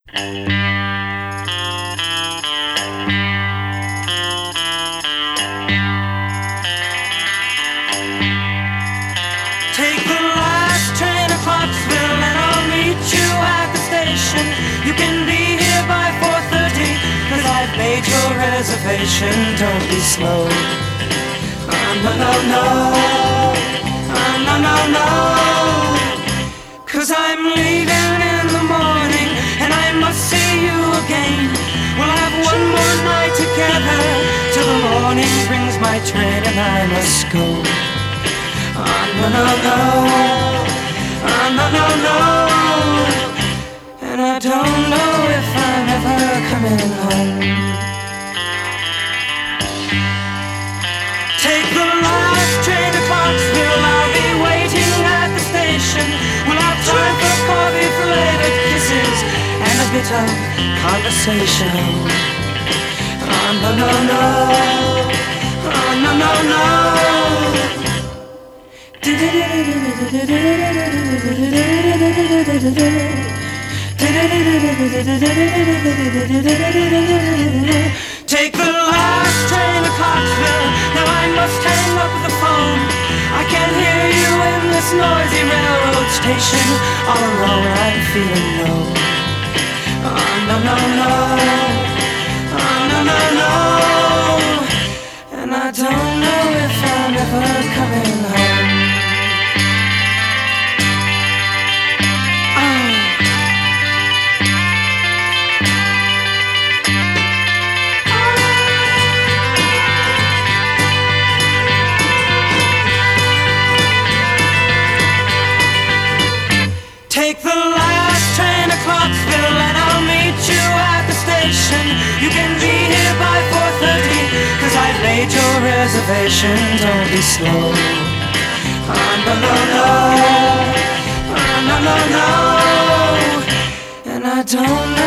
Take the last train to Clarksville and I'll meet you at the station. You can be here by 4:30, 'cause I've made your reservation. Don't be slow. No, no, no. No, no, no. 'Cause I'm leaving in the morning and I must see you again. We'll have one more night together till the morning brings my train and I must go. No, no, no. No, no, no. And I don't know if I'm ever coming home. Take the last train to Clarksville, I'll be waiting at the station. We'll have time for coffee, flavored kisses, and a bit of conversation. No, no, no. No, no, no. Take the last train to Clarksville. Now I must hang up the phone. I can't hear you in this noisy railroad station. All alone I'm feeling low. No, no, no. No, no, no. And I don't know if I'm ever coming home. Take the last train to Clarksville and I'll meet you at the station. You can be here by 4:30, 'cause I've made your reservation. Don't be slow. No, no, no. No, no, no. And I don't